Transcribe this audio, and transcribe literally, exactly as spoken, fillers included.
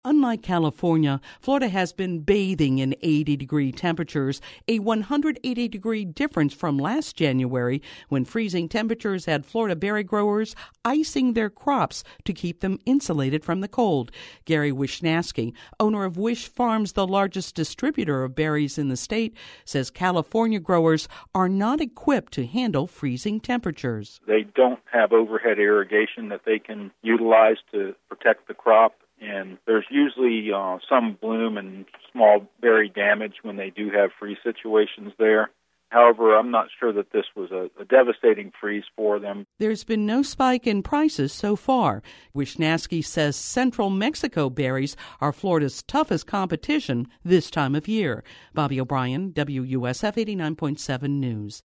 Unlike California, Florida has been bathing in eighty-degree temperatures, a one hundred eighty degree difference from last January when freezing temperatures had Florida berry growers icing their crops to keep them insulated from the cold. Gary Wishnasky, owner of Wish Farms, the largest distributor of berries in the state, says California growers are not equipped to handle freezing temperatures. They don't have overhead irrigation that they can utilize to protect the crop. And there's usually uh, some bloom and small berry damage when they do have freeze situations there. However, I'm not sure that this was a, a devastating freeze for them. There's been no spike in prices so far. Wishnasky says central Mexico berries are Florida's toughest competition this time of year. Bobby O'Brien, W U S F eighty-nine point seven News.